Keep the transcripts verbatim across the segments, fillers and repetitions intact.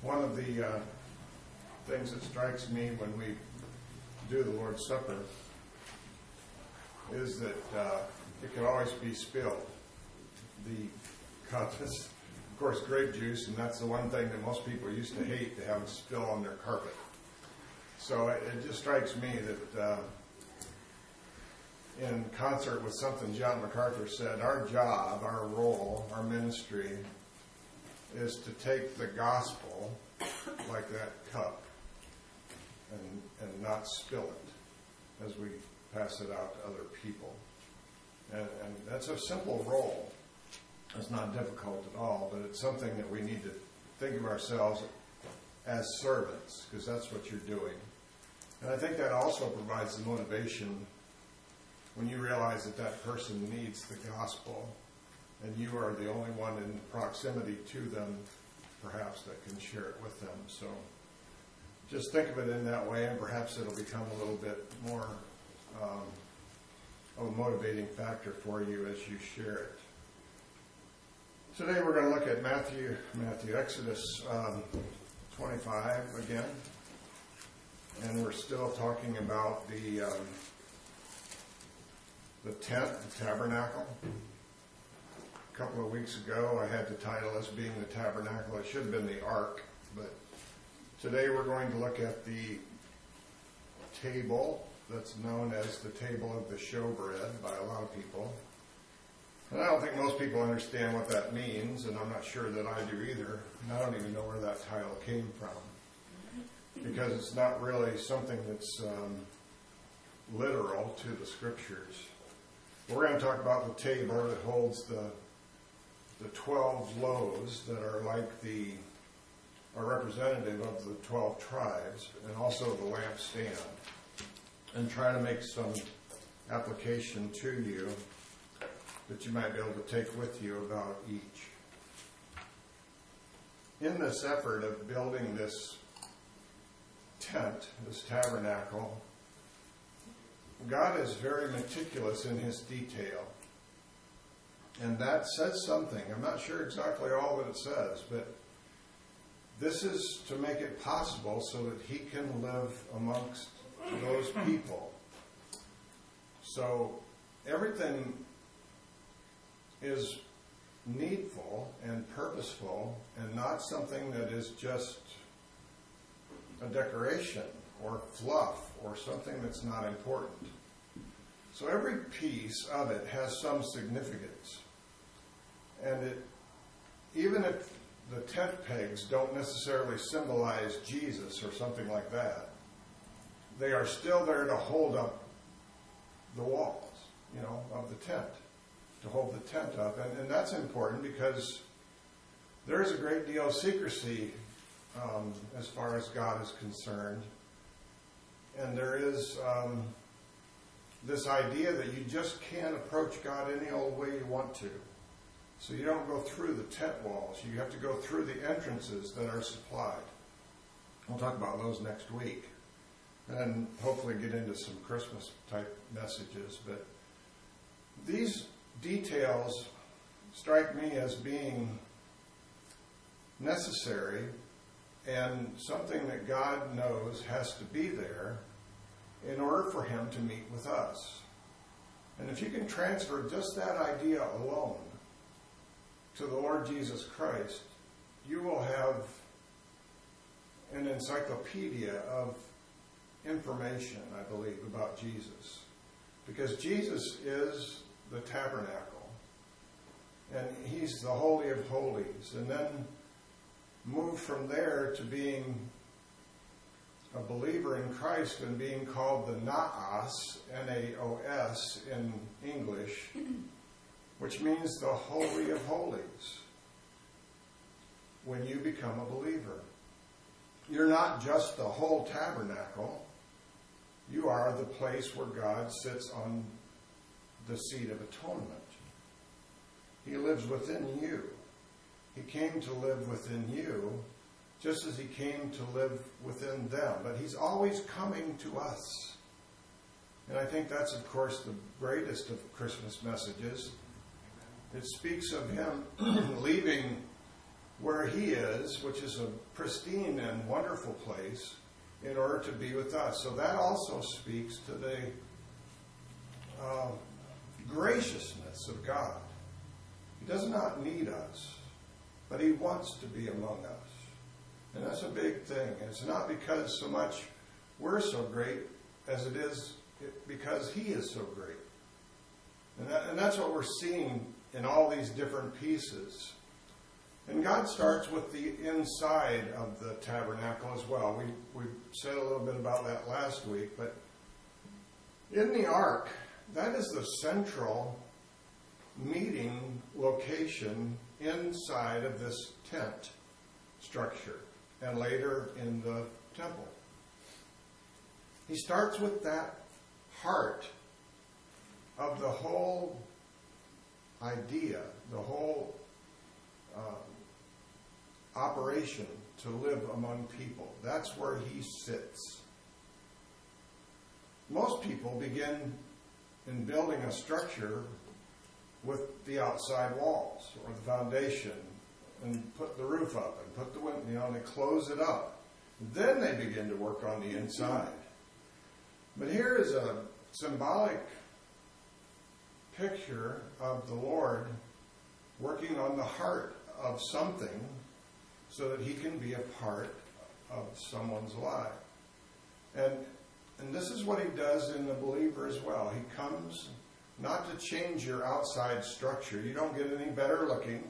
One of the uh, things that strikes me when we do the Lord's Supper is that uh, it can always be spilled. The cup is, of course, grape juice, and that's the one thing that most people used to hate, to have it spill on their carpet. So it, it just strikes me that uh, in concert with something John MacArthur said, our job, our role, our ministry is to take the gospel like that cup and, and not spill it as we pass it out to other people. And, and that's a simple role. It's not difficult at all, but it's something that we need to think of ourselves as servants, because that's what you're doing. And I think that also provides the motivation when you realize that that person needs the gospel, and you are the only one in proximity to them, perhaps, that can share it with them. So just think of it in that way, and perhaps it'll become a little bit more um, of a motivating factor for you as you share it. Today we're going to look at Matthew, Matthew, Exodus um, twenty-five again, and we're still talking about the um, the tent, the tabernacle. A couple of weeks ago I had the title as being the tabernacle. It should have been the ark, but today we're going to look at the table that's known as the table of the showbread by a lot of people. And I don't think most people understand what that means, and I'm not sure that I do either. And I don't even know where that title came from, because it's not really something that's um, literal to the scriptures. We're going to talk about the table that holds the the twelve loaves that are like the are representative of the twelve tribes, and also the lampstand, and try to make some application to you that you might be able to take with you about each. In this effort of building this tent, this tabernacle, God is very meticulous in his detail. And that says something. I'm not sure exactly all that it says, but this is to make it possible so that he can live amongst those people. So everything is needful and purposeful, and not something that is just a decoration or fluff or something that's not important. So every piece of it has some significance. And it, even if the tent pegs don't necessarily symbolize Jesus or something like that, they are still there to hold up the walls, you know, of the tent, to hold the tent up. And, and that's important because there is a great deal of secrecy um, as far as God is concerned. And there is um, this idea that you just can't approach God any old way you want to. So you don't go through the tent walls. You have to go through the entrances that are supplied. We'll talk about those next week. And then hopefully get into some Christmas type messages. But these details strike me as being necessary and something that God knows has to be there in order for him to meet with us. And if you can transfer just that idea alone to the Lord Jesus Christ, you will have an encyclopedia of information, I believe, about Jesus. Because Jesus is the tabernacle, and he's the Holy of Holies. And then move from there to being a believer in Christ and being called the Naos, N A O S in English, which means the Holy of Holies. When you become a believer, you're not just the whole tabernacle. You are the place where God sits on the seat of atonement. He lives within you. He came to live within you just as he came to live within them. But he's always coming to us. And I think that's, of course, the greatest of Christmas messages. It speaks of him leaving where he is, which is a pristine and wonderful place, in order to be with us. So that also speaks to the uh, graciousness of God. He does not need us, but he wants to be among us. And that's a big thing. And it's not because so much we're so great as it is because he is so great. And, that, and that's what we're seeing in all these different pieces. And God starts with the inside of the tabernacle as well. We, we said a little bit about that last week, but in the ark, that is the central meeting location inside of this tent structure and later in the temple. He starts with that heart of the whole idea, the whole um, operation to live among people. That's where he sits. Most people begin in building a structure with the outside walls or the foundation and put the roof up and put the window, you know, and they close it up. Then they begin to work on the inside. But here is a symbolic picture of the Lord working on the heart of something so that he can be a part of someone's life. And and this is what he does in the believer as well. He comes not to change your outside structure. You don't get any better looking.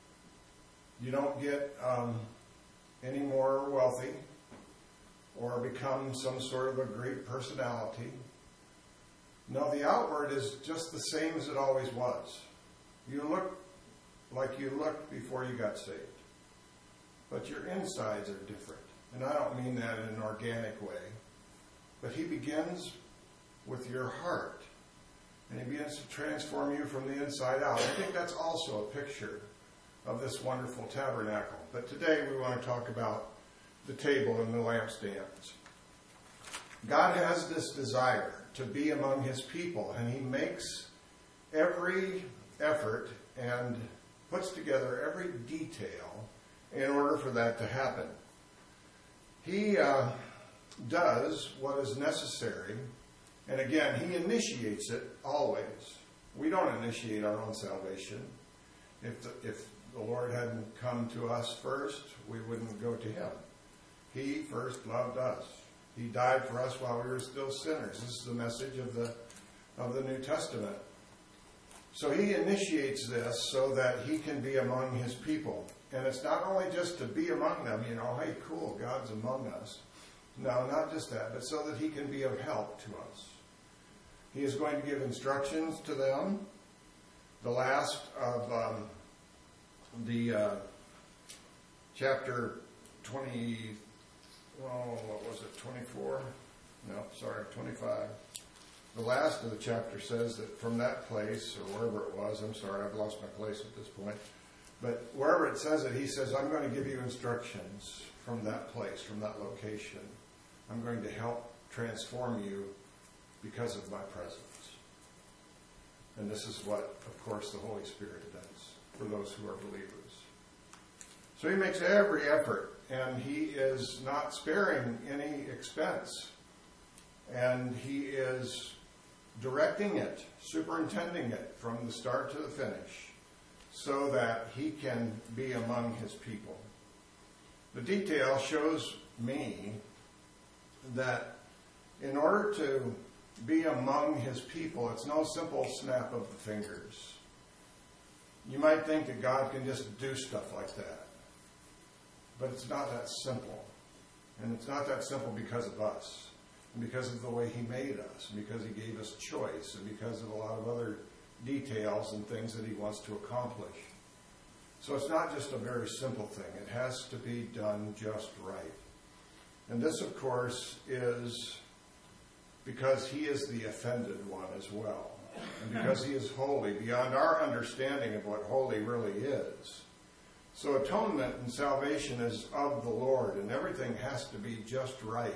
You don't get um, any more wealthy or become some sort of a great personality. No, the outward is just the same as it always was. You look like you looked before you got saved. But your insides are different. And I don't mean that in an organic way. But he begins with your heart. And he begins to transform you from the inside out. I think that's also a picture of this wonderful tabernacle. But today we want to talk about the table and the lampstands. God has this desire to be among his people, and he makes every effort and puts together every detail in order for that to happen. He uh, does what is necessary, and again, he initiates it always. We don't initiate our own salvation. If the, if the Lord hadn't come to us first, we wouldn't go to him. He first loved us. He died for us while we were still sinners. This is the message of the of the New Testament. So he initiates this so that he can be among his people. And it's not only just to be among them, you know, hey, cool, God's among us. No, not just that, but so that he can be of help to us. He is going to give instructions to them. The last of um, the uh, chapter twenty, oh, what was it, twenty-four? No, sorry, twenty-five. The last of the chapter says that from that place, or wherever it was, I'm sorry, I've lost my place at this point, but wherever it says it, he says, I'm going to give you instructions from that place, from that location. I'm going to help transform you because of my presence. And this is what, of course, the Holy Spirit does for those who are believers. So he makes every effort, and he is not sparing any expense. And he is directing it, superintending it from the start to the finish, so that he can be among his people. The detail shows me that in order to be among his people, it's no simple snap of the fingers. You might think that God can just do stuff like that. But it's not that simple. And it's not that simple because of us. And because of the way he made us. And because he gave us choice. And because of a lot of other details and things that he wants to accomplish. So it's not just a very simple thing. It has to be done just right. And this, of course, is because he is the offended one as well. And because he is holy, beyond our understanding of what holy really is. So atonement and salvation is of the Lord, and everything has to be just right.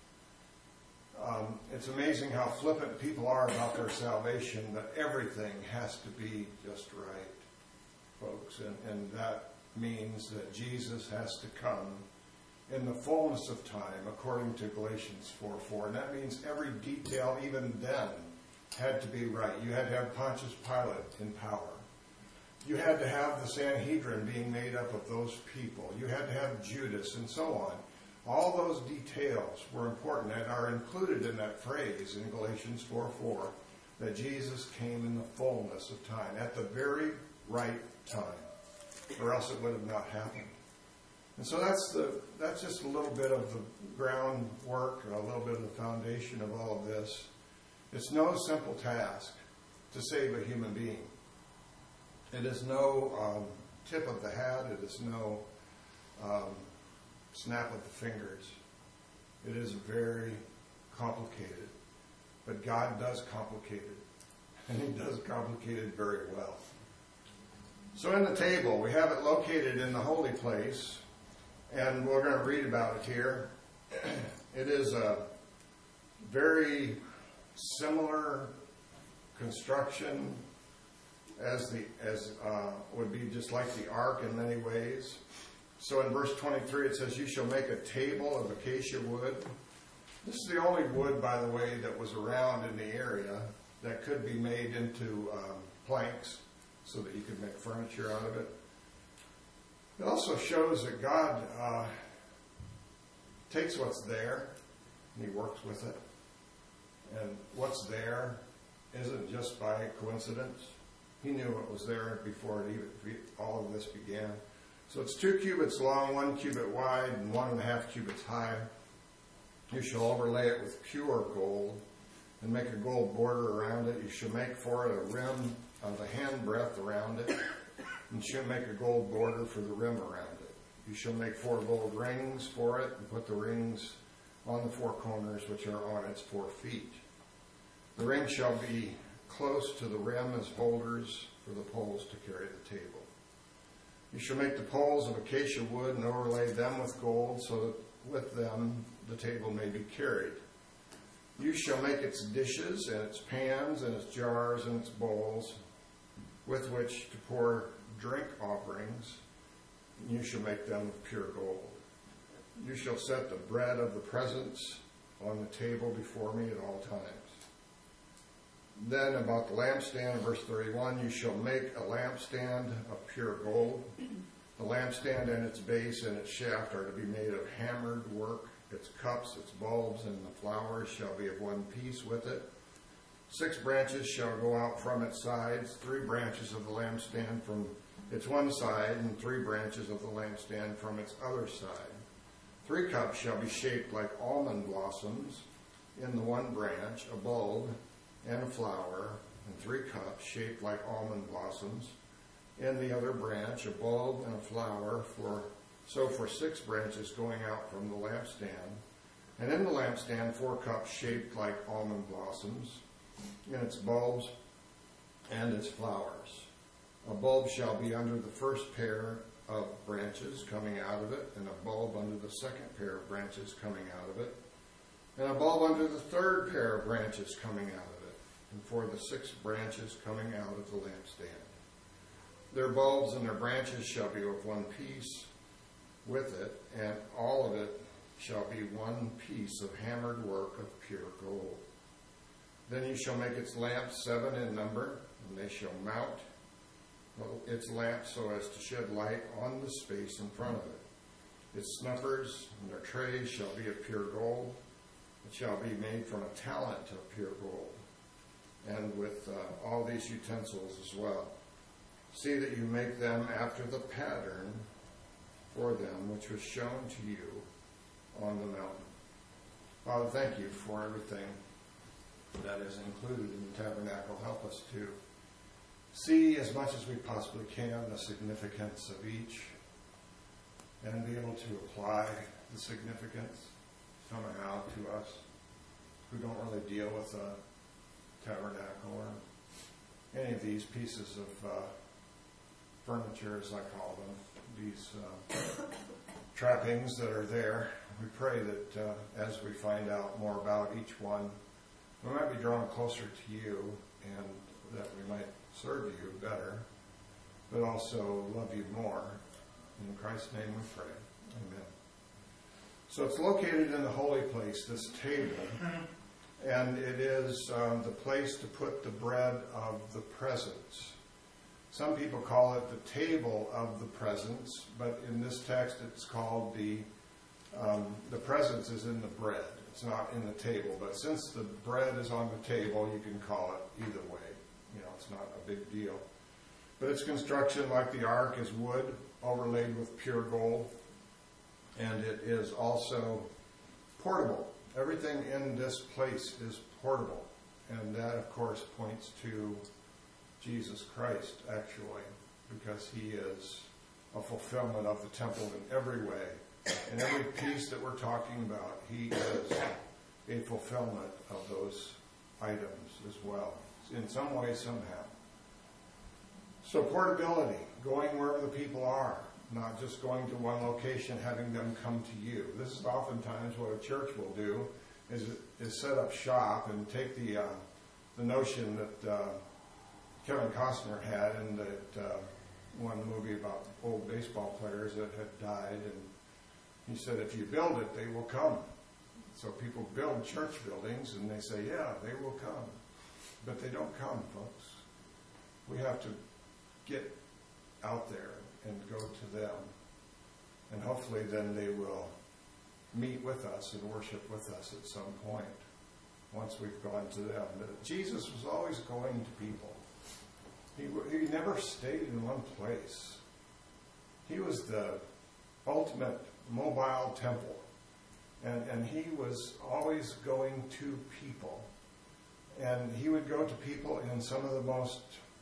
Um, it's amazing how flippant people are about their salvation, but everything has to be just right, folks. And, and that means that Jesus has to come in the fullness of time, according to Galatians four four. And that means every detail, even then, had to be right. You had to have Pontius Pilate in power. You had to have the Sanhedrin being made up of those people. You had to have Judas and so on. All those details were important and are included in that phrase in Galatians four four, that Jesus came in the fullness of time, at the very right time, or else it would have not happened. And so that's the that's just a little bit of the groundwork, a little bit of the foundation of all of this. It's no simple task to save a human being. It is no um, tip of the hat. It is no um, snap of the fingers. It is very complicated. But God does complicate it. And He does complicate it very well. So in the table, we have it located in the holy place. And we're going to read about it here. It is a very similar construction as the as uh, would be just like the ark in many ways. So in verse twenty-three it says, "You shall make a table of acacia wood." This is the only wood, by the way, that was around in the area that could be made into um, planks so that you could make furniture out of it. It also shows that God uh, takes what's there and He works with it. And what's there isn't just by coincidence. He knew what was there before it even, all of this began. So it's two cubits long, one cubit wide, and one and a half cubits high. You shall overlay it with pure gold and make a gold border around it. You shall make for it a rim of a handbreadth around it, and you shall make a gold border for the rim around it. You shall make four gold rings for it, and put the rings on the four corners which are on its four feet. The rings shall be close to the rim as holders for the poles to carry the table. You shall make the poles of acacia wood and overlay them with gold, so that with them the table may be carried. You shall make its dishes and its pans and its jars and its bowls with which to pour drink offerings. You shall make them of pure gold. You shall set the bread of the presence on the table before me at all times. Then about the lampstand, in verse thirty-one, you shall make a lampstand of pure gold. The lampstand and its base and its shaft are to be made of hammered work. Its cups, its bulbs, and the flowers shall be of one piece with it. Six branches shall go out from its sides, three branches of the lampstand from its one side, and three branches of the lampstand from its other side. Three cups shall be shaped like almond blossoms in the one branch, a bulb and a flower, and three cups shaped like almond blossoms in the other branch, a bulb and a flower, for so for six branches going out from the lampstand. And in the lampstand four cups shaped like almond blossoms in its bulbs and its flowers. A bulb shall be under the first pair of branches coming out of it, and a bulb under the second pair of branches coming out of it, and a bulb under the third pair of branches coming out of it, and for the six branches coming out of the lampstand. Their bulbs and their branches shall be of one piece with it, and all of it shall be one piece of hammered work of pure gold. Then you shall make its lamps seven in number, and they shall mount its lamps so as to shed light on the space in front of it. Its snuffers and their trays shall be of pure gold. It shall be made from a talent of pure gold, and with uh, all these utensils as well. See that you make them after the pattern for them which was shown to you on the mountain. Father, thank you for everything that is included in the tabernacle. Help us to see as much as we possibly can the significance of each, and be able to apply the significance somehow to us who don't really deal with a tabernacle or any of these pieces of uh, furniture, as I call them, these uh, trappings that are there. We pray that uh, as we find out more about each one, we might be drawn closer to you, and that we might serve you better, but also love you more In Christ's name we pray. Amen. So it's located in the holy place, this table, and it is um, the place to put the bread of the presence. Some people call it the table of the presence, but in this text it's called the, um, the presence is in the bread. It's not in the table, but since the bread is on the table, you can call it either way. You know, it's not a big deal. But its construction, like the ark, is wood overlaid with pure gold, and it is also portable. Everything in this place is portable, and that, of course, points to Jesus Christ, actually, because he is a fulfillment of the temple in every way. In every piece that we're talking about, he is a fulfillment of those items as well, in some way, somehow. So portability, going wherever the people are, not just going to one location, having them come to you. This is oftentimes what a church will do, is, is set up shop and take the, uh, the notion that uh, Kevin Costner had in that uh, one movie about old baseball players that had died, and he said, if you build it, they will come. So people build church buildings, and they say, yeah, they will come. But they don't come, folks. We have to get out there and go to them. And hopefully then they will meet with us and worship with us at some point, once we've gone to them. But Jesus was always going to people. He, he never stayed in one place. He was the ultimate mobile temple. And, and he was always going to people. And he would go to people in some of the most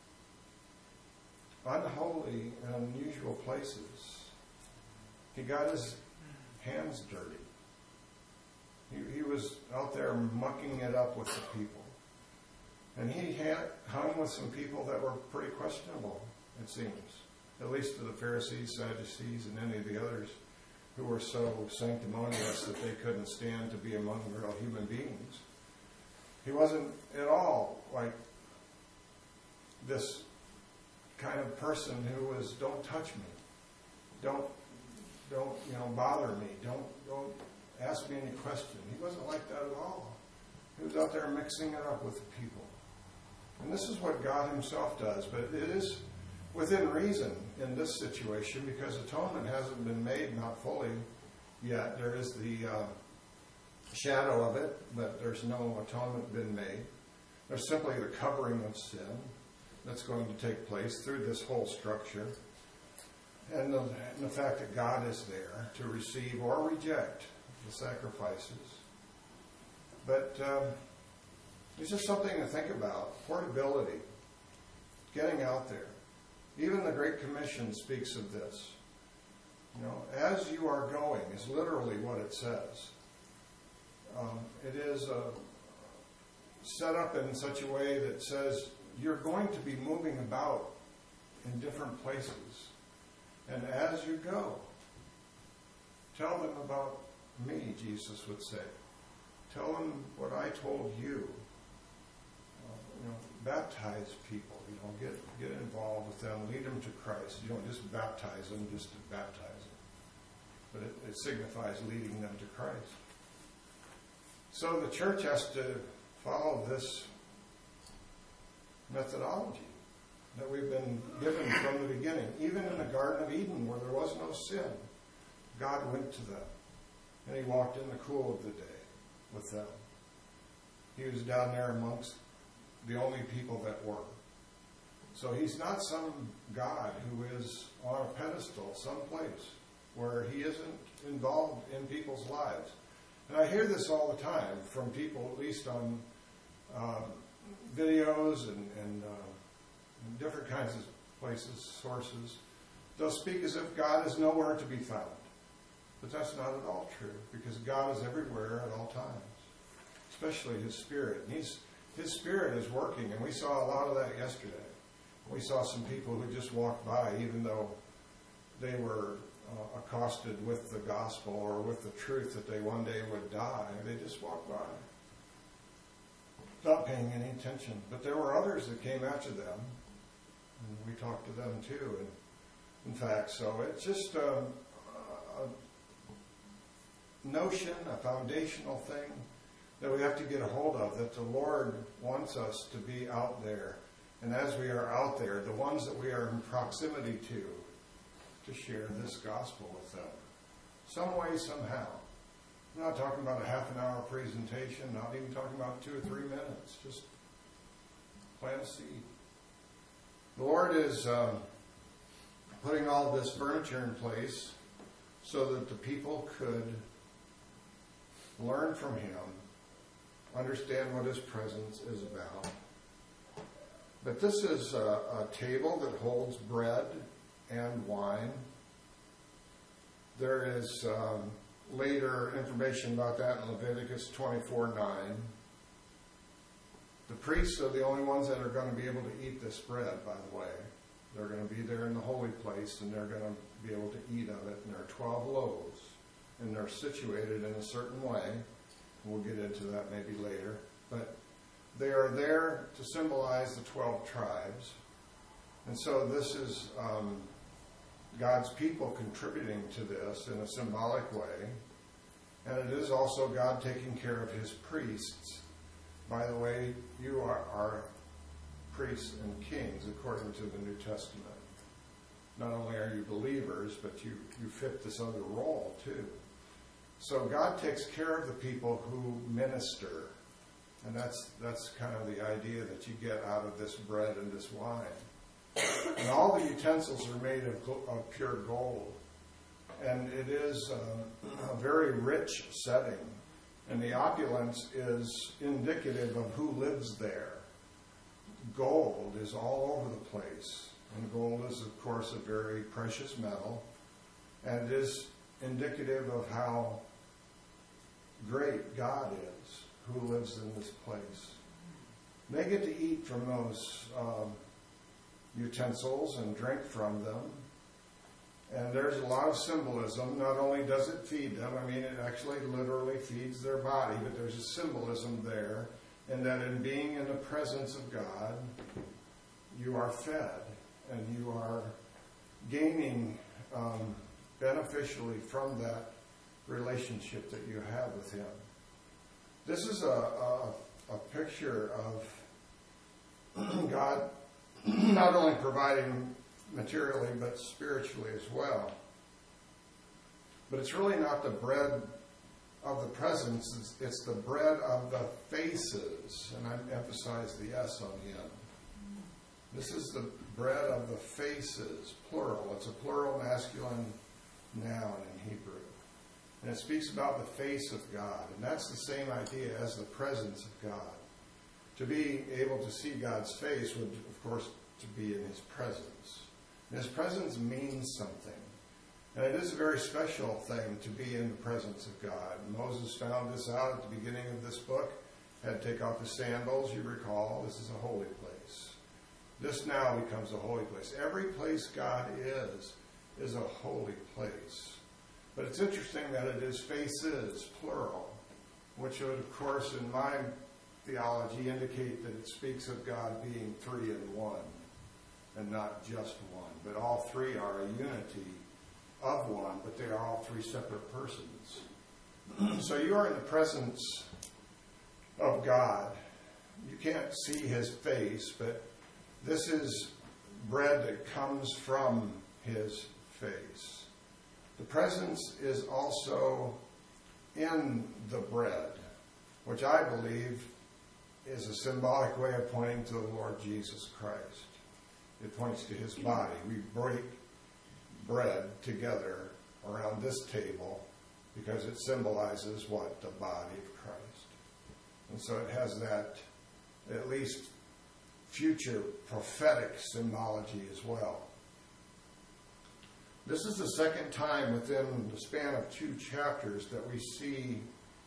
unholy and unusual places. He got his hands dirty. He, he was out there mucking it up with the people. And he had, hung with some people that were pretty questionable, it seems. At least to the Pharisees, Sadducees, and any of the others who were so sanctimonious that they couldn't stand to be among real human beings. He wasn't at all like this kind of person who was, don't touch me. Don't, don't, you know, bother me. Don't, don't ask me any question. He wasn't like that at all. He was out there mixing it up with the people. And this is what God himself does, but it is within reason in this situation because atonement hasn't been made, not fully yet. There is the uh, shadow of it, but there's no atonement been made. There's simply the covering of sin that's going to take place through this whole structure. And the, and the fact that God is there to receive or reject the sacrifices. But um, it's just something to think about. Portability. Getting out there. Even the Great Commission speaks of this. You know, as you are going is literally what it says. Um, it is uh, set up in such a way that says you're going to be moving about in different places. And as you go, tell them about me, Jesus would say. Tell them what I told you. Uh, you know, baptize people. You know, get get involved with them. Lead them to Christ. You don't just baptize them just to baptize them. But it, it signifies leading them to Christ. So the church has to follow this methodology that we've been given from the beginning. Even in the Garden of Eden, where there was no sin, God went to them. And he walked in the cool of the day with them. He was down there amongst the only people that were. So he's not some God who is on a pedestal someplace where he isn't involved in people's lives. And I hear this all the time from people, at least on um, videos and, and uh, different kinds of places, sources. They'll speak as if God is nowhere to be found. But that's not at all true, because God is everywhere at all times, especially his Spirit. And he's, his Spirit is working, and we saw a lot of that yesterday. We saw some people who just walked by, even though they were uh, accosted with the gospel or with the truth that they one day would die. They just walked by, not paying any attention. But there were others that came after them, and we talked to them too. And In fact, so it's just a, a notion, a foundational thing that we have to get a hold of, that the Lord wants us to be out there. And as we are out there, the ones that we are in proximity to, to share this gospel with them. Some way, somehow. I'm not talking about a half an hour presentation, not even talking about two or three minutes. Just plant a seed. The Lord is um, putting all this furniture in place so that the people could learn from Him, understand what His presence is about. But this is a, a table that holds bread and wine. There is um, later information about that in Leviticus twenty-four nine. The priests are the only ones that are going to be able to eat this bread, by the way. They're going to be there in the holy place, and they're going to be able to eat of it. And there are twelve loaves, and they're situated in a certain way. We'll get into that maybe later. But they are there to symbolize the twelve tribes. And so this is um, God's people contributing to this in a symbolic way. And it is also God taking care of His priests. By the way, you are, are priests and kings according to the New Testament. Not only are you believers, but you, you fit this other role too. So God takes care of the people who minister. And that's that's kind of the idea that you get out of this bread and this wine. And all the utensils are made of, of pure gold. And it is a, a very rich setting. And the opulence is indicative of who lives there. Gold is all over the place. And gold is, of course, a very precious metal. And it is indicative of how great God is, who lives in this place. They get to eat from those um, utensils and drink from them. And there's a lot of symbolism. Not only does it feed them, I mean, it actually literally feeds their body, but there's a symbolism there, in that in being in the presence of God, you are fed, and you are gaining um, beneficially from that relationship that you have with Him. This is a, a, a picture of God not only providing materially, but spiritually as well. But it's really not the bread of the presence, it's, it's the bread of the faces, and I emphasize the S on the end. This is the bread of the faces, plural. It's a plural masculine noun in Hebrew. And it speaks about the face of God, and that's the same idea as the presence of God. To be able to see God's face would, of course, to be in His presence. And His presence means something. And it is a very special thing to be in the presence of God. Moses found this out at the beginning of this book. Had to take off his sandals, you recall. This is a holy place. This now becomes a holy place. Every place God is, is a holy place. But it's interesting that it is faces, plural, which would, of course, in my theology, indicate that it speaks of God being three in one, and not just one. But all three are a unity of one, but they are all three separate persons. So you are in the presence of God. You can't see His face, but this is bread that comes from His face. The presence is also in the bread, which I believe is a symbolic way of pointing to the Lord Jesus Christ. It points to His body. We break bread together around this table because it symbolizes what? The body of Christ. And so it has that at least future prophetic symbology as well. This is the second time within the span of two chapters that we see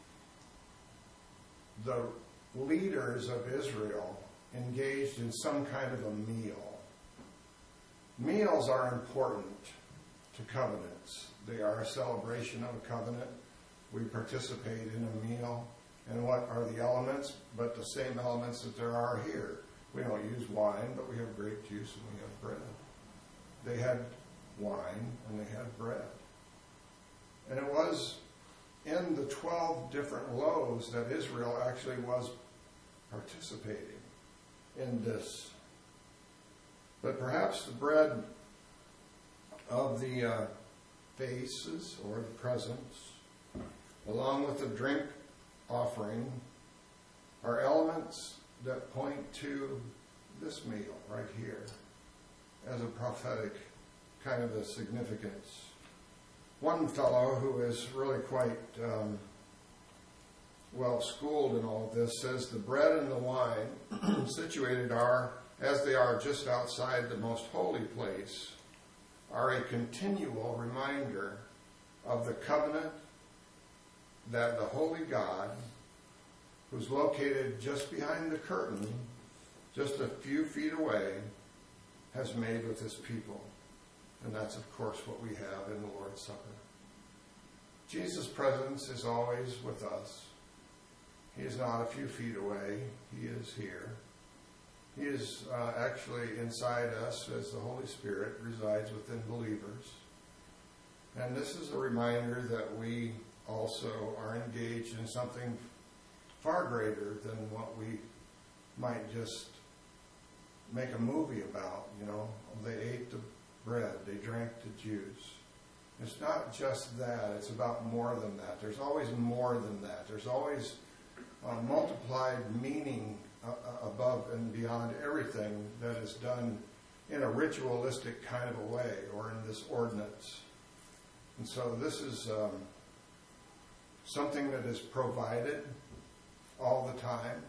the leaders of Israel engaged in some kind of a meal. Meals are important to covenants. They are a celebration of a covenant. We participate in a meal. And what are the elements? But the same elements that there are here. We don't use wine, but we have grape juice and we have bread. They had wine and they had bread. And it was in the twelve different loaves that Israel actually was participating in this. But perhaps the bread of the uh, faces or the presence, along with the drink offering, are elements that point to this meal right here as a prophetic kind of a significance. One fellow who is really quite um, well schooled in all of this says the bread and the wine situated are, as they are just outside the most holy place, are a continual reminder of the covenant that the holy God, who's located just behind the curtain, just a few feet away, has made with his people. And that's, of course, what we have in the Lord's Supper. Jesus' presence is always with us. He is not a few feet away. He is here. He is uh, actually inside us as the Holy Spirit resides within believers. And this is a reminder that we also are engaged in something far greater than what we might just make a movie about. You know, they ate the bread, they drank the juice. It's not just that, it's about more than that. There's always more than that. There's always a multiplied meaning uh, above and beyond everything that is done in a ritualistic kind of a way or in this ordinance. And so this is um, something that is provided all the time.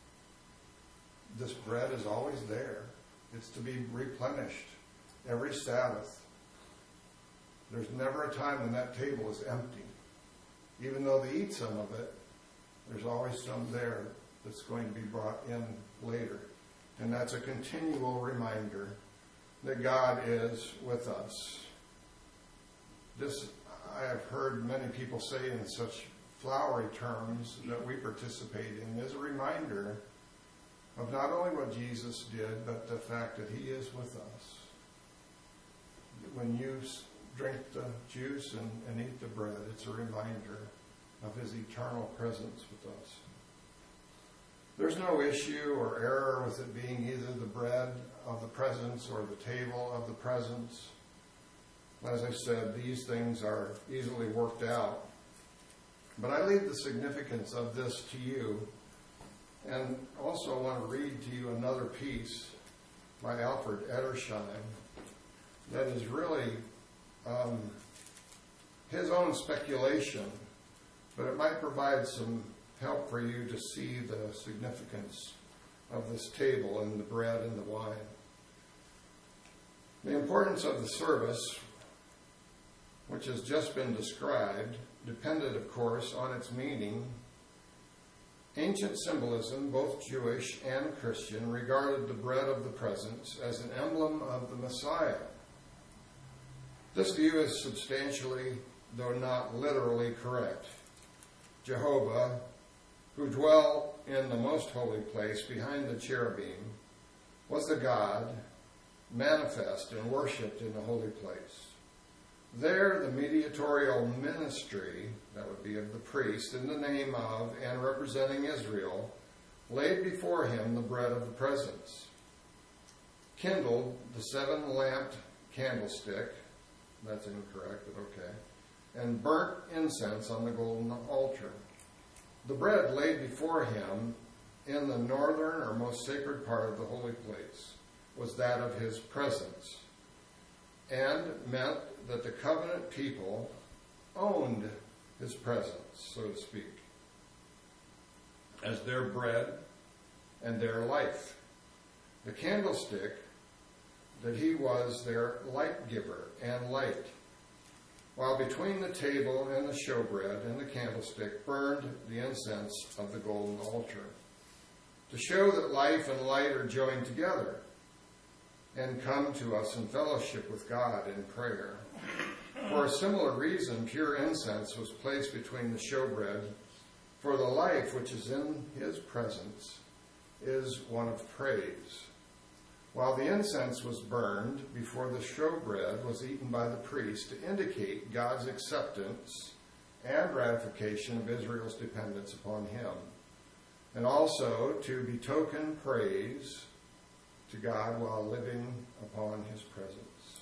This bread is always there. It's to be replenished every Sabbath. There's never a time when that table is empty. Even though they eat some of it, there's always some there that's going to be brought in later. And that's a continual reminder that God is with us. This, I have heard many people say in such flowery terms that we participate in, is a reminder of not only what Jesus did, but the fact that he is with us. When you drink the juice and, and eat the bread, it's a reminder of his eternal presence with us. There's no issue or error with it being either the bread of the presence or the table of the presence. As I said, these things are easily worked out. But I leave the significance of this to you, and also want to read to you another piece by Alfred Edersheim that is really um, his own speculation, but it might provide some help for you to see the significance of this table and the bread and the wine. The importance of the service, which has just been described, depended, of course, on its meaning. Ancient symbolism, both Jewish and Christian, regarded the bread of the presence as an emblem of the Messiah. This view is substantially, though not literally, correct. Jehovah, who dwelt in the most holy place behind the cherubim, was the God manifest and worshipped in the holy place. There, the mediatorial ministry, that would be of the priest, in the name of and representing Israel, laid before him the bread of the presence, kindled the seven-lamped candlestick, that's incorrect, but okay, and burnt incense on the golden altar. The bread laid before him in the northern or most sacred part of the holy place was that of his presence, and meant that the covenant people owned his presence, so to speak, as their bread and their life. The candlestick, that he was their light giver and light, while between the table and the showbread and the candlestick burned the incense of the golden altar, to show that life and light are joined together and come to us in fellowship with God in prayer. For a similar reason, pure incense was placed between the showbread, for the life which is in his presence is one of praise. while the incense was burned before the showbread was eaten by the priest to indicate God's acceptance and ratification of Israel's dependence upon him, and also to betoken praise to God while living upon his presence.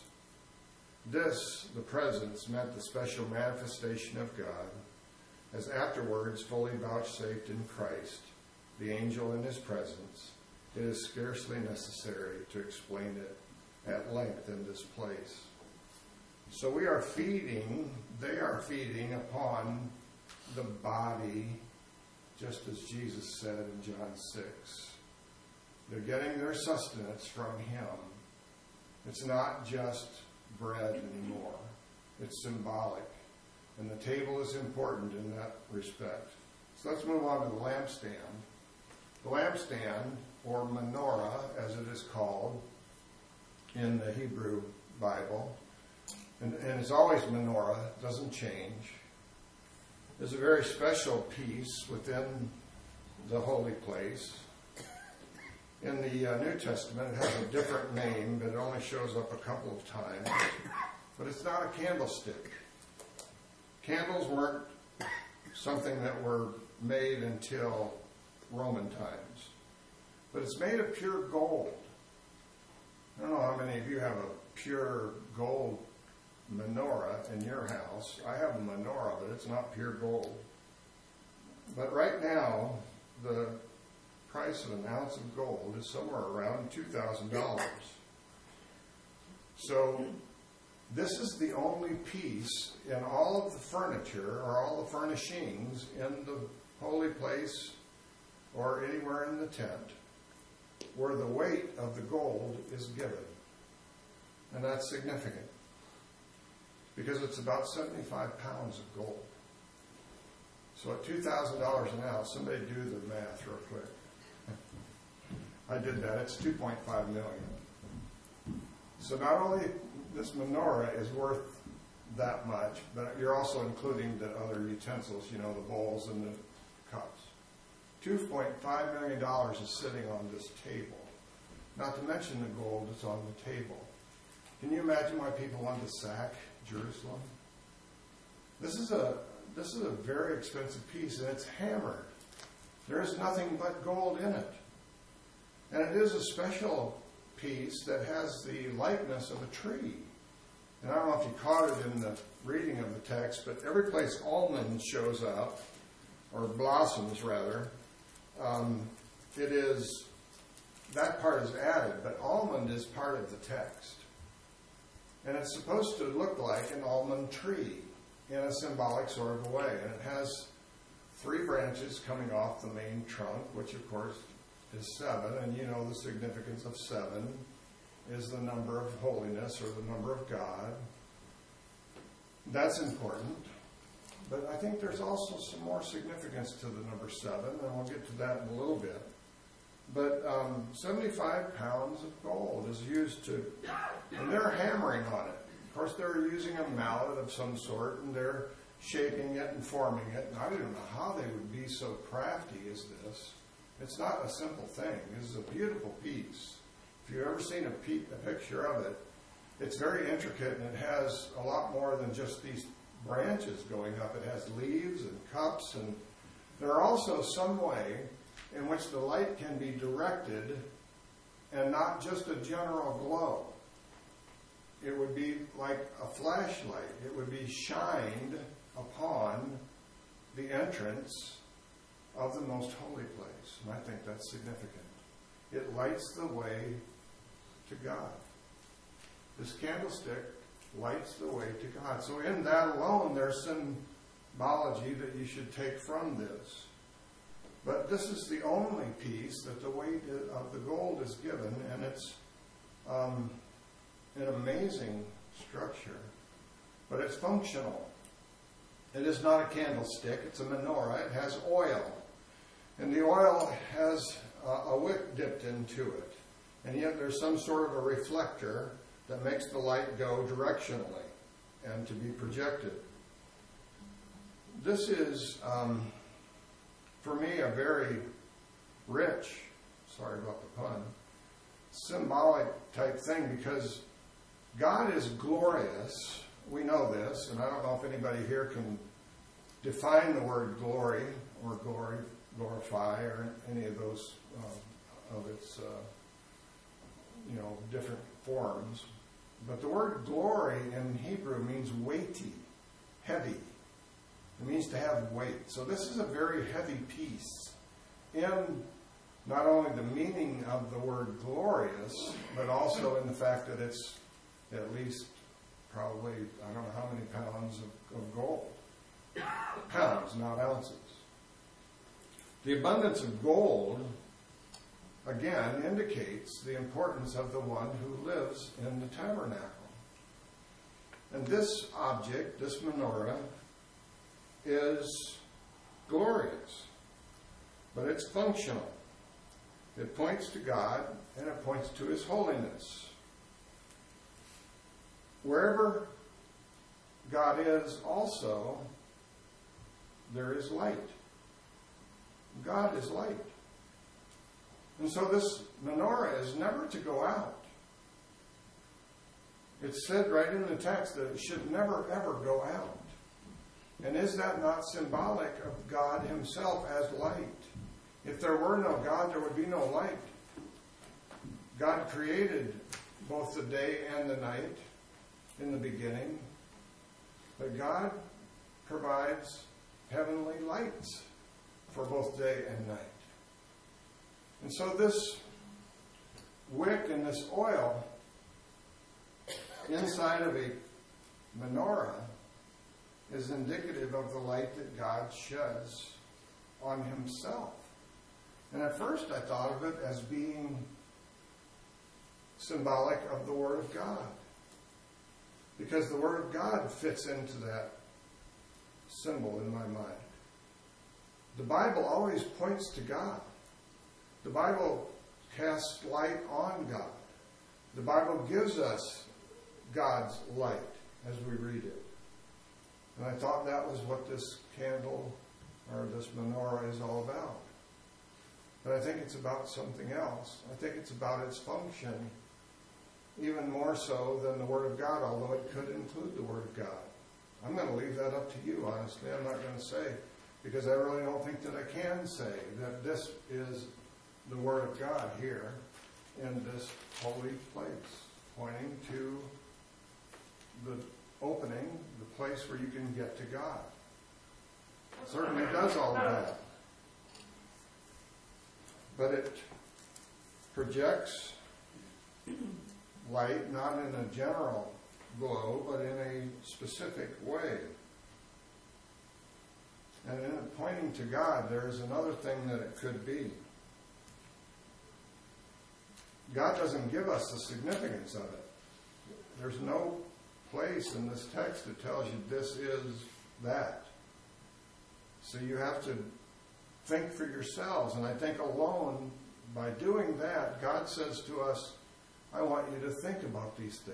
This, the presence, meant the special manifestation of God, as afterwards fully vouchsafed in Christ, the angel in his presence. It is scarcely necessary to explain it at length in this place. So we are feeding, they are feeding upon the body, just as Jesus said in John six. They're getting their sustenance from him. It's not just bread anymore. It's symbolic. And the table is important in that respect. So let's move on to the lampstand. The lampstand, or menorah, as it is called in the Hebrew Bible, and, and it's always menorah, it doesn't change, is a very special piece within the holy place. In the uh, New Testament, it has a different name, but it only shows up a couple of times. But it's not a candlestick. Candles weren't something that were made until Roman times. But it's made of pure gold. I don't know how many of you have a pure gold menorah in your house. I have a menorah, but it's not pure gold. But right now, the price of an ounce of gold is somewhere around two thousand dollars. So this is the only piece in all of the furniture or all the furnishings in the holy place or anywhere in the tent where the weight of the gold is given. And that's significant because it's about seventy-five pounds of gold. So at two thousand dollars an ounce, somebody do the math real quick. I did that. It's two point five million. So not only this menorah is worth that much, but you're also including the other utensils, you know, the bowls and the cups. two point five million dollars is sitting on this table. Not to mention the gold that's on the table. Can you imagine why people wanted to sack Jerusalem? This is a this is a very expensive piece, and it's hammered. There is nothing but gold in it. And it is a special piece that has the likeness of a tree. And I don't know if you caught it in the reading of the text, but every place almond shows up, or blossoms rather, um, it is, that part is added, but almond is part of the text. And it's supposed to look like an almond tree in a symbolic sort of a way. And it has three branches coming off the main trunk, which of course is seven, and you know the significance of seven is the number of holiness or the number of God. That's important. But I think there's also some more significance to the number seven, and we'll get to that in a little bit. But um, seventy-five pounds of gold is used to, and they're hammering on it. Of course, they're using a mallet of some sort, and they're shaping it and forming it. And I don't know how they would be so crafty as this. It's not a simple thing. This is a beautiful piece. If you've ever seen a, pe- a picture of it, it's very intricate, and it has a lot more than just these branches going up. It has leaves and cups, and there are also some way in which the light can be directed and not just a general glow. It would be like a flashlight. It would be shined upon the entrance of the most holy place. And I think that's significant. It lights the way to God. This candlestick lights the way to God. So in that alone, there's symbology that you should take from this. But this is the only piece that the weight of the gold is given, and it's um, an amazing structure. But it's functional. It is not a candlestick. It's a menorah. It has oil. And the oil has uh, a wick dipped into it. And yet there's some sort of a reflector that makes the light go directionally and to be projected. This is, um, for me, a very rich, sorry about the pun, symbolic type thing because God is glorious. We know this, and I don't know if anybody here can define the word glory or glory, glorify, or any of those uh, of its uh, you know different forms. But the word glory in Hebrew means weighty, heavy. It means to have weight. So this is a very heavy piece in not only the meaning of the word glorious, but also in the fact that it's at least probably, I don't know how many pounds of, of gold. Pounds, not ounces. The abundance of gold, again, indicates the importance of the one who lives in the tabernacle. And this object, this menorah, is glorious, but it's functional. It points to God, and it points to His holiness. Wherever God is also, there is light. God is light. And so this menorah is never to go out. It's said right in the text that it should never, ever go out. And is that not symbolic of God Himself as light? If there were no God, there would be no light. God created both the day and the night in the beginning. But God provides heavenly lights for both day and night. And so this wick and this oil inside of a menorah is indicative of the light that God sheds on Himself. And at first I thought of it as being symbolic of the Word of God, because the Word of God fits into that symbol in my mind. The Bible always points to God. The Bible casts light on God. The Bible gives us God's light as we read it. And I thought that was what this candle or this menorah is all about. But I think it's about something else. I think it's about its function, even more so than the Word of God, although it could include the Word of God. I'm going to leave that up to you, honestly. I'm not going to say, because I really don't think that I can say that this is the Word of God here in this holy place, pointing to the opening, the place where you can get to God. It certainly does all of that. But it projects light not in a general glow, but in a specific way. And in it pointing to God, there is another thing that it could be. God doesn't give us the significance of it. There's no place in this text that tells you this is that. So you have to think for yourselves. And I think alone, by doing that, God says to us, I want you to think about these things.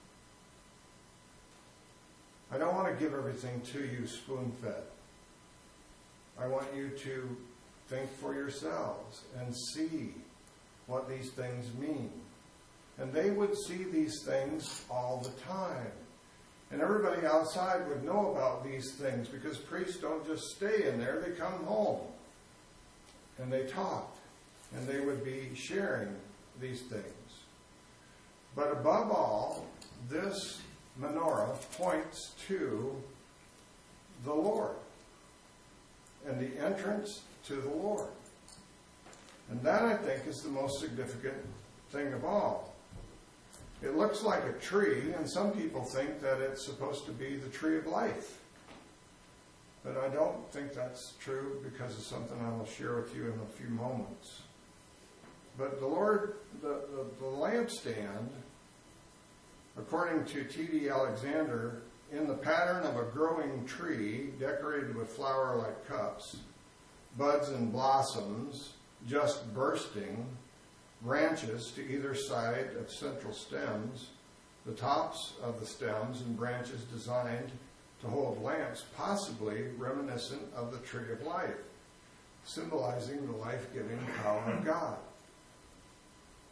I don't want to give everything to you spoon-fed. I want you to think for yourselves and see what these things mean. And they would see these things all the time. And everybody outside would know about these things, because priests don't just stay in there, they come home. And they talk. And they would be sharing these things. But above all, this menorah points to the Lord and the entrance to the Lord. And that, I think, is the most significant thing of all. It looks like a tree, and some people think that it's supposed to be the tree of life. But I don't think that's true, because of something I will share with you in a few moments. But the Lord, the, the, the lampstand, according to T D Alexander, in the pattern of a growing tree decorated with flower-like cups, buds and blossoms just bursting, branches to either side of central stems, the tops of the stems and branches designed to hold lamps, possibly reminiscent of the tree of life, symbolizing the life-giving power of God.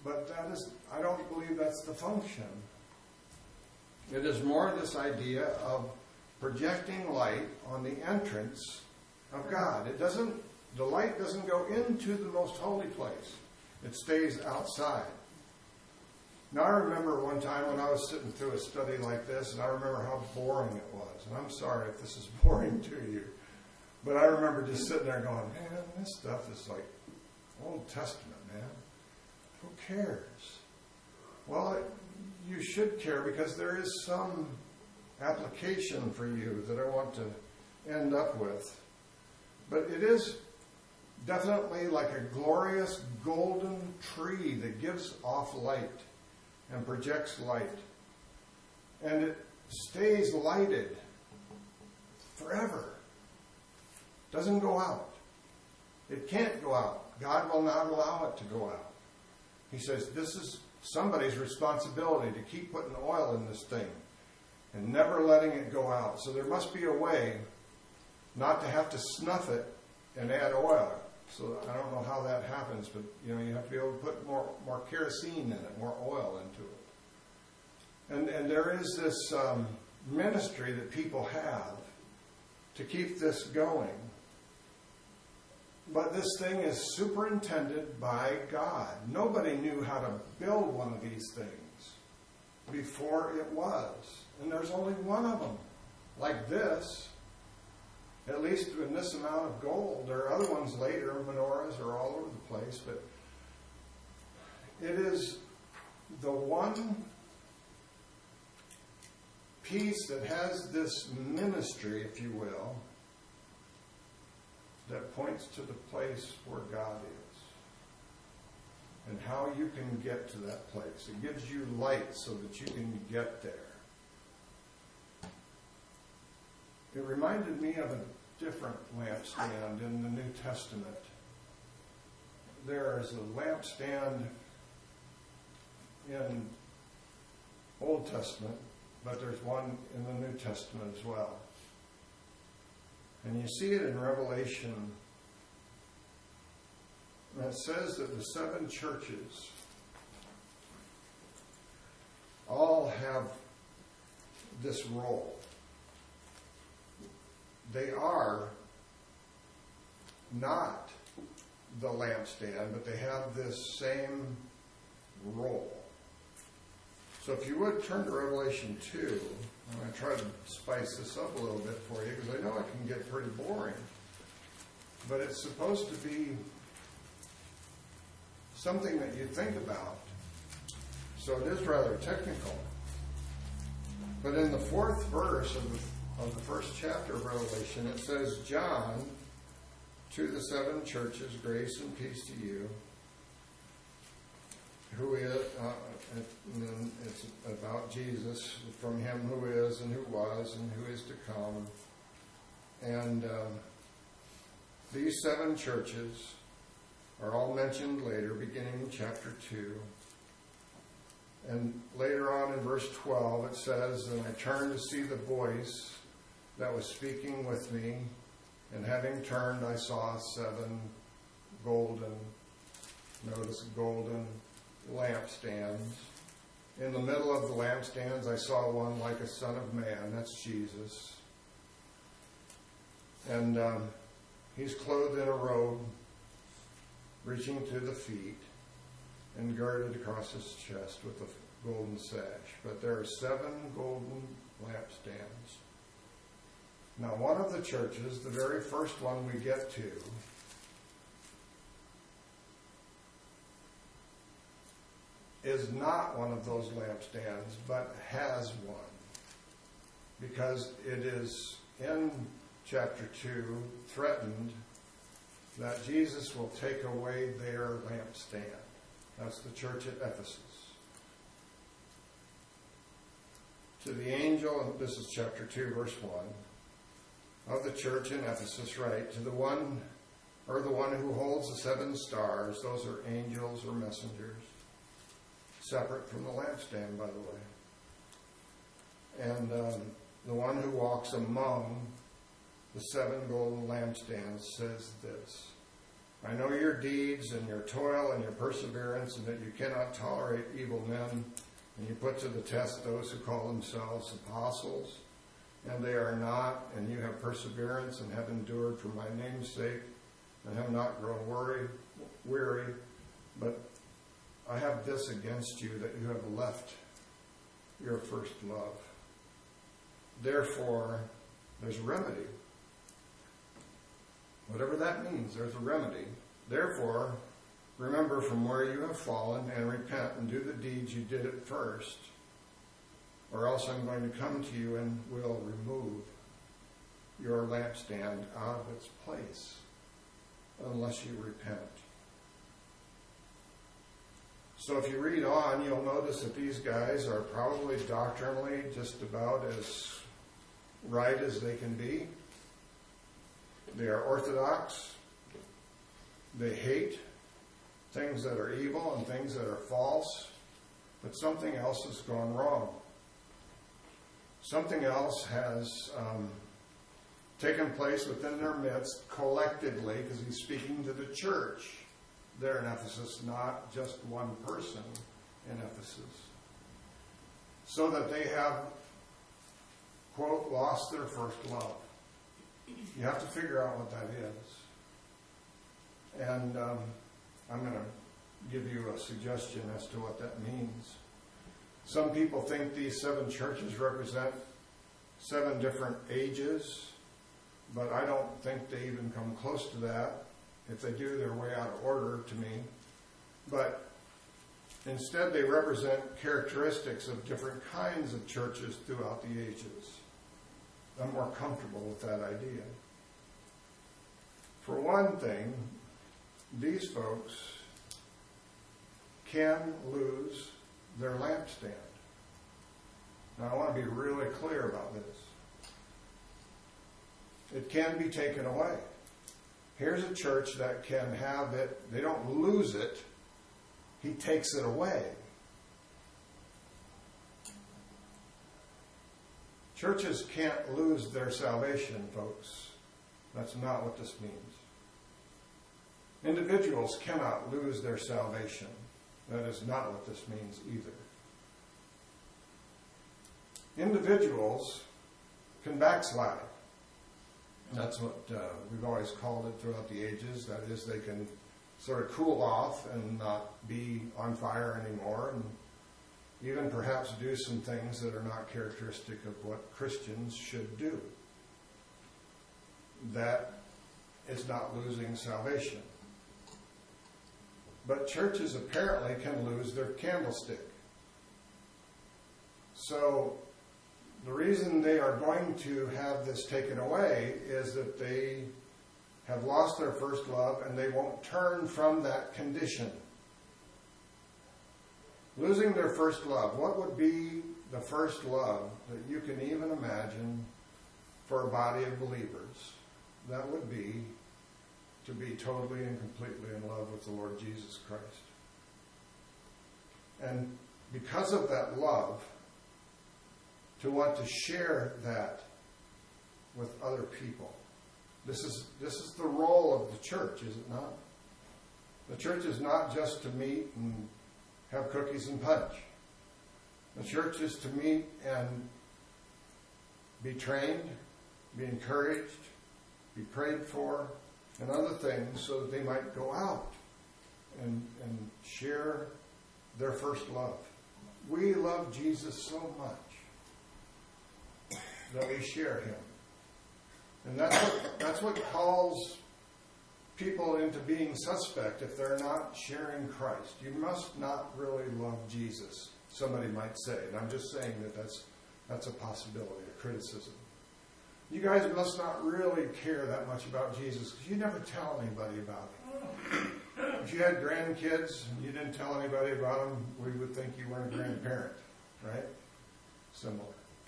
But that is, I don't believe that's the function. It is more this idea of projecting light on the entrance of God. It doesn't, the light doesn't go into the most holy place. It stays outside. Now I remember one time when I was sitting through a study like this, and I remember how boring it was. And I'm sorry if this is boring to you. But I remember just sitting there going, man, this stuff is like Old Testament, man. Who cares? Well, it, you should care because there is some application for you that I want to end up with. But it is definitely like a glorious golden tree that gives off light and projects light. And it stays lighted forever. Doesn't go out. It can't go out. God will not allow it to go out. He says this is somebody's responsibility to keep putting oil in this thing and never letting it go out. So there must be a way not to have to snuff it and add oil. So I don't know how that happens, but you know, you have to be able to put more more kerosene in it, more oil into it. And and there is this um, ministry that people have to keep this going. But this thing is superintended by God. Nobody knew how to build one of these things before it was. And there's only one of them like this, at least in this amount of gold. There are other ones later, menorahs are all over the place, but it is the one piece that has this ministry, if you will, that points to the place where God is and how you can get to that place. It gives you light so that you can get there. It reminded me of a different lampstand in the New Testament. There is a lampstand in Old Testament, but there's one in the New Testament as well. And you see it in Revelation. And it says that the seven churches all have this role. They are not the lampstand, but they have this same role. So if you would turn to Revelation two, I'm going to try to spice this up a little bit for you because I know it can get pretty boring. But it's supposed to be something that you think about. So it is rather technical. But in the fourth verse of the, of the first chapter of Revelation, it says, John, to the seven churches, grace and peace to you. Who is, uh, and then it's about Jesus, from him who is and who was and who is to come. And um, these seven churches are all mentioned later, beginning in chapter two. And later on in verse twelve it says, and I turned to see the voice that was speaking with me, and having turned I saw seven golden, notice golden, lampstands. In the middle of the lampstands I saw one like a son of man. That's Jesus. And um, he's clothed in a robe reaching to the feet and girded across his chest with a golden sash. But there are seven golden lampstands. Now one of the churches, the very first one we get to, is not one of those lampstands, but has one. Because it is in chapter two threatened that Jesus will take away their lampstand. That's the church at Ephesus. To the angel, and this is chapter two, verse one, of the church in Ephesus, write, to the one, or the one who holds the seven stars, those are angels or messengers, separate from the lampstand, by the way. And um, the one who walks among the seven golden lampstands says this, I know your deeds and your toil and your perseverance, and that you cannot tolerate evil men, and you put to the test those who call themselves apostles, and they are not, and you have perseverance and have endured for my name's sake, and have not grown worried, weary. But I have this against you, that you have left your first love. Therefore, there's a remedy. Whatever that means, there's a remedy. Therefore, remember from where you have fallen and repent and do the deeds you did at first, or else I'm going to come to you and will remove your lampstand out of its place, unless you repent. So if you read on, you'll notice that these guys are probably doctrinally just about as right as they can be. They are orthodox. They hate things that are evil and things that are false. But something else has gone wrong. Something else has um, taken place within their midst collectively, because he's speaking to the church there in Ephesus, not just one person in Ephesus. So that they have, quote, lost their first love. You have to figure out what that is. And um, I'm going to give you a suggestion as to what that means. Some people think these seven churches represent seven different ages, but I don't think they even come close to that. If they do, they're way out of order to me. But instead, they represent characteristics of different kinds of churches throughout the ages. I'm more comfortable with that idea. For one thing, these folks can lose their lampstand. Now, I want to be really clear about this. It can be taken away. Here's a church that can have it. They don't lose it. He takes it away. Churches can't lose their salvation, folks. That's not what this means. Individuals cannot lose their salvation. That is not what this means either. Individuals can backslide. That's what uh, we've always called it throughout the ages. That is, they can sort of cool off and not be on fire anymore, and even perhaps do some things that are not characteristic of what Christians should do. That is not losing salvation. But churches apparently can lose their candlestick. So the reason they are going to have this taken away is that they have lost their first love and they won't turn from that condition. Losing their first love. What would be the first love that you can even imagine for a body of believers? That would be to be totally and completely in love with the Lord Jesus Christ. And because of that love, to want to share that with other people. This is this is the role of the church, is it not? The church is not just to meet and have cookies and punch. The church is to meet and be trained, be encouraged, be prayed for, and other things so that they might go out and, and share their first love. We love Jesus so much that we share him. And that's what, that's what calls people into being suspect if they're not sharing Christ. You must not really love Jesus, somebody might say. And I'm just saying that that's, that's a possibility, a criticism. You guys must not really care that much about Jesus because you never tell anybody about him. If you had grandkids and you didn't tell anybody about them, we would think you weren't a grandparent, right? Similar.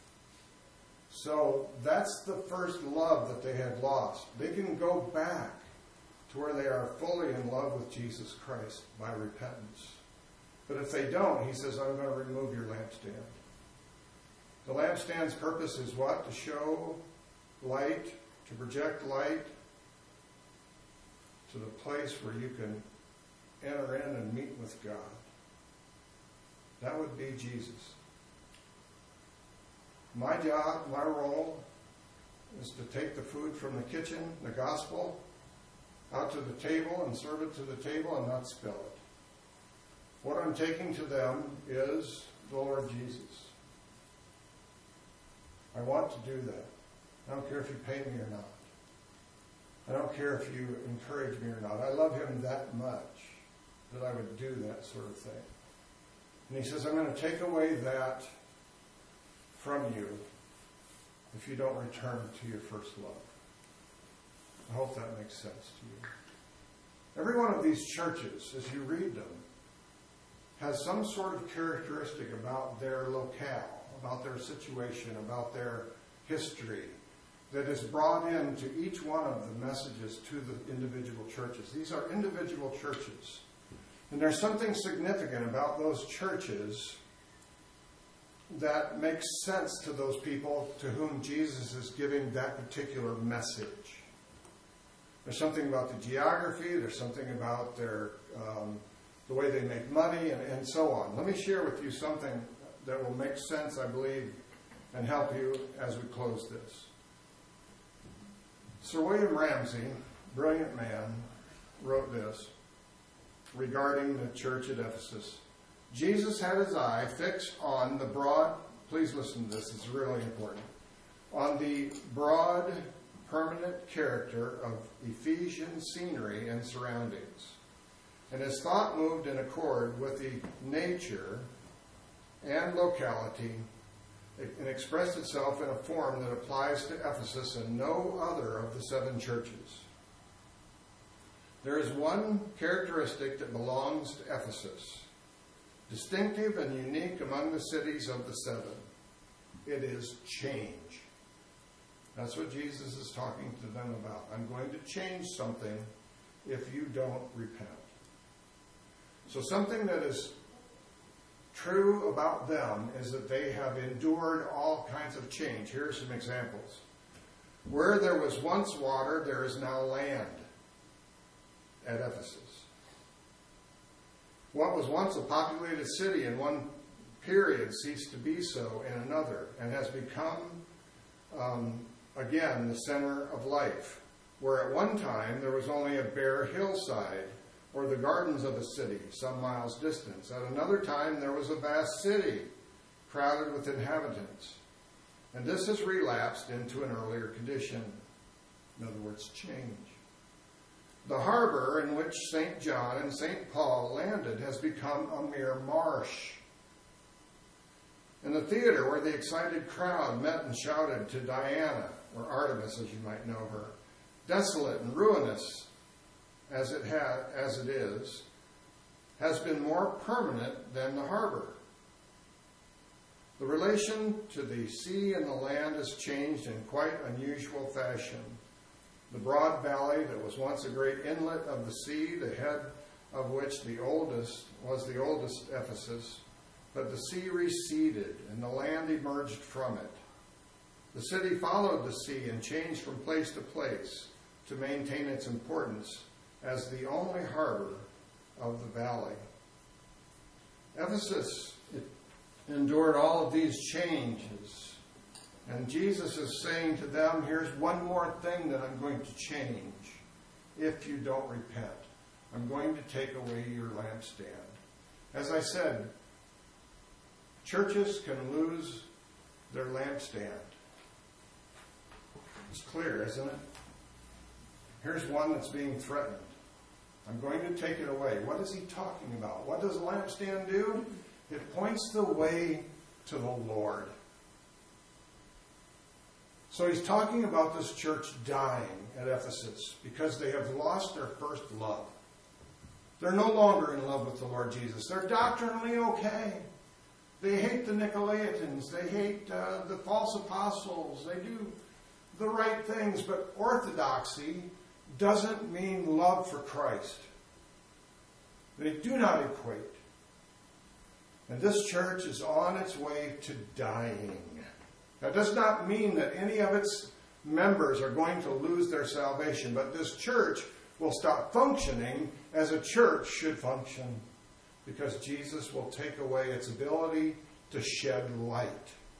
So that's the first love that they had lost. They can go back to where they are fully in love with Jesus Christ by repentance. But if they don't, he says, I'm going to remove your lampstand. The lampstand's purpose is what? To show light, to project light, to the place where you can enter in and meet with God. That would be Jesus. My job, my role, is to take the food from the kitchen, the gospel, out to the table and serve it to the table and not spill it. What I'm taking to them is the Lord Jesus. I want to do that. I don't care if you pay me or not. I don't care if you encourage me or not. I love him that much that I would do that sort of thing. And he says, I'm going to take away that from you if you don't return to your first love. I hope that makes sense to you. Every one of these churches, as you read them, has some sort of characteristic about their locale, about their situation, about their history, that is brought into each one of the messages to the individual churches. These are individual churches. And there's something significant about those churches that makes sense to those people to whom Jesus is giving that particular message. There's something about the geography, there's something about their um, the way they make money, and, and so on. Let me share with you something that will make sense, I believe, and help you as we close this. Sir William Ramsay, brilliant man, wrote this regarding the church at Ephesus. Jesus had his eye fixed on the broad, please listen to this, it's really important, on the broad, permanent character of Ephesian scenery and surroundings. And his thought moved in accord with the nature and locality and expressed itself in a form that applies to Ephesus and no other of the seven churches. There is one characteristic that belongs to Ephesus, distinctive and unique among the cities of the seven. It is change. That's what Jesus is talking to them about. I'm going to change something if you don't repent. So something that is true about them is that they have endured all kinds of change. Here are some examples. Where there was once water, there is now land at Ephesus. What was once a populated city in one period ceased to be so in another and has become, um, again, the center of life. Where at one time there was only a bare hillside or the gardens of a city some miles distant. At another time there was a vast city crowded with inhabitants. And this has relapsed into an earlier condition. In other words, change. The harbor in which Saint John and Saint Paul landed has become a mere marsh. And the theater where the excited crowd met and shouted to Diana, or Artemis as you might know her, desolate and ruinous as it ha- as it is, has been more permanent than the harbor. The relation to the sea and the land has changed in quite unusual fashion. The broad valley that was once a great inlet of the sea, the head of which the oldest was the oldest Ephesus, but the sea receded and the land emerged from it. The city followed the sea and changed from place to place to maintain its importance as the only harbor of the valley. Ephesus endured all of these changes. And Jesus is saying to them, here's one more thing that I'm going to change if you don't repent. I'm going to take away your lampstand. As I said, churches can lose their lampstand. It's clear, isn't it? Here's one that's being threatened. I'm going to take it away. What is he talking about? What does a lampstand do? It points the way to the Lord. So he's talking about this church dying at Ephesus because they have lost their first love. They're no longer in love with the Lord Jesus. They're doctrinally okay. They hate the Nicolaitans. They hate uh, the false apostles. They do the right things, but orthodoxy doesn't mean love for Christ. They do not equate. And this church is on its way to dying. That does not mean that any of its members are going to lose their salvation, but this church will stop functioning as a church should function, because Jesus will take away its ability to shed light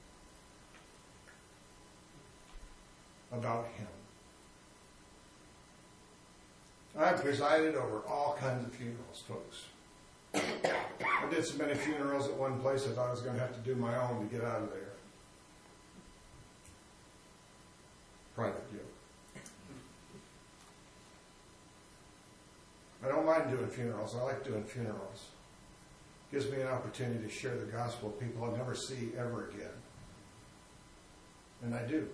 about Him. I've presided over all kinds of funerals, folks. I did so many funerals at one place I thought I was going to have to do my own to get out of there. Private joke. I don't mind doing funerals. I like doing funerals. It gives me an opportunity to share the gospel with people I'll never see ever again. And I do.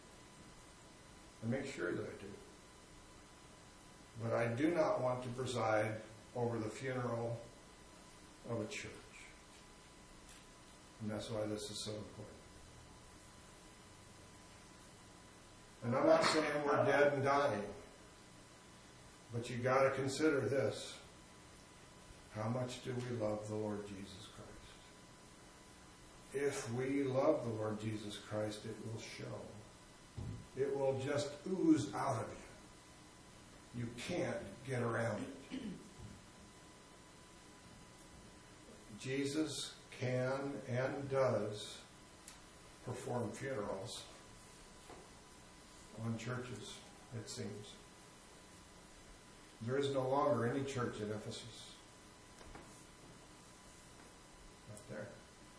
I make sure that I do. But I do not want to preside over the funeral of a church. And that's why this is so important. And I'm not saying we're dead and dying. But you got to consider this. How much do we love the Lord Jesus Christ? If we love the Lord Jesus Christ, it will show. It will just ooze out of you. You can't get around it. Jesus can and does perform funerals on churches, it seems. There is no longer any church at Ephesus. Not there.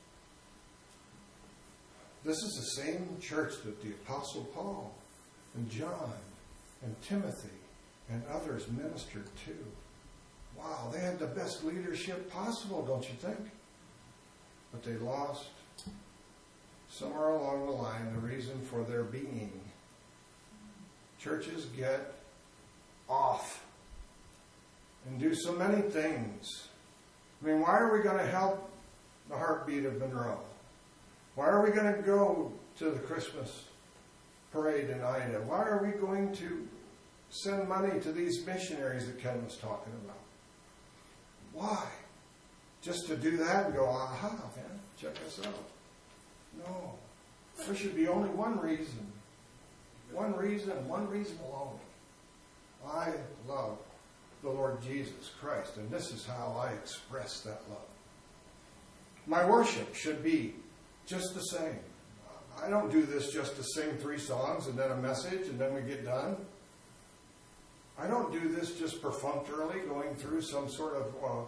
This is the same church that the Apostle Paul and John and Timothy and others ministered to. Wow, they had the best leadership possible, don't you think? But they lost, somewhere along the line, the reason for their being. Churches get off and do so many things. I mean, why are we going to help the Heartbeat of Monroe? Why are we going to go to the Christmas parade in Ida? Why are we going to send money to these missionaries that Ken was talking about? Why? Just to do that and go, aha, man, check us out. No. There should be only one reason. One reason, one reason alone. I love the Lord Jesus Christ, and this is how I express that love. My worship should be just the same. I don't do this just to sing three songs and then a message and then we get done. I don't do this just perfunctorily going through some sort of uh,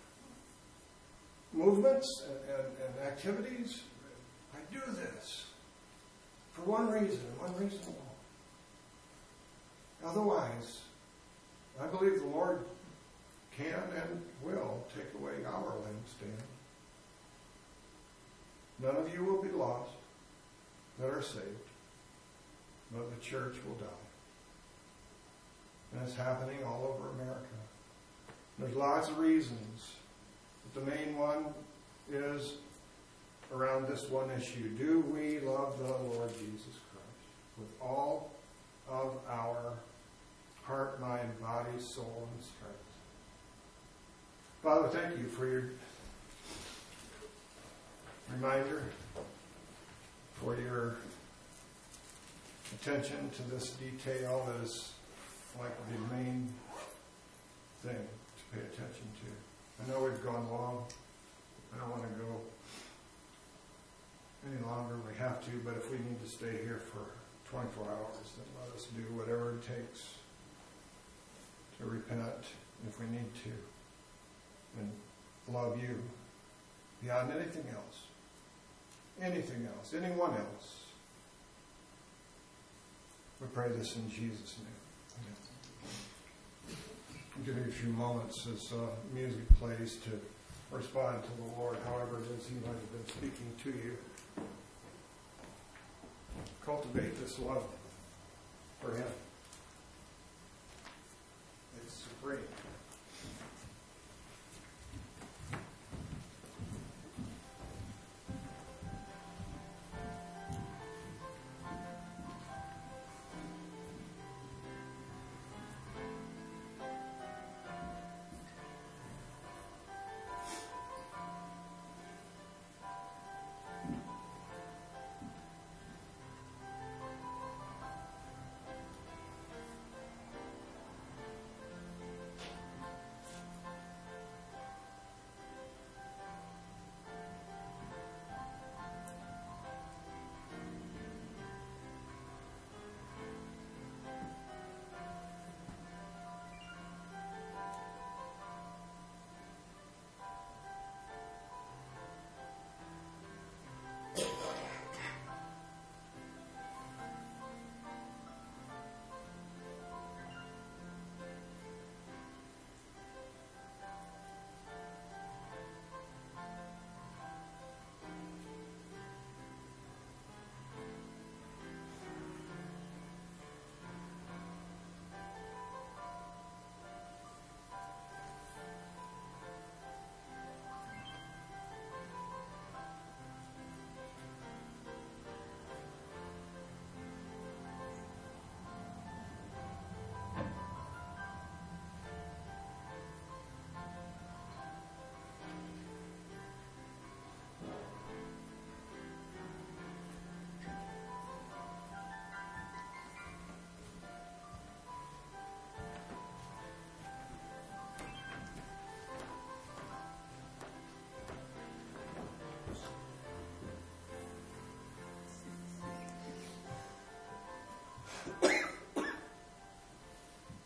movements and, and, and activities. I do this for one reason, one reason alone. Otherwise, I believe the Lord can and will take away our lampstand. None of you will be lost that are saved, but the church will die. And it's happening all over America. There's lots of reasons, but the main one is around this one issue. Do we love the Lord Jesus Christ with all of our heart, mind, body, soul, and strength? Father, thank you for your reminder, for your attention to this detail that is like the main thing to pay attention to. I know we've gone long. I don't want to go any longer. We have to, but if we need to stay here for twenty-four hours, then let us do whatever it takes to repent if we need to and love you beyond anything else. Anything else, anyone else. We pray this in Jesus' name. Amen. I'll give you a few moments as uh, music plays to respond to the Lord, however it is He might have been speaking to you. Cultivate this love for Him. It's supreme.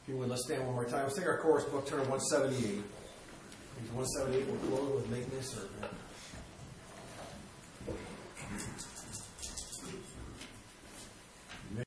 you would, let's stand one more time. Let's take our chorus book, turn to one seventy-eight. one seventy-eight will close with make me a servant.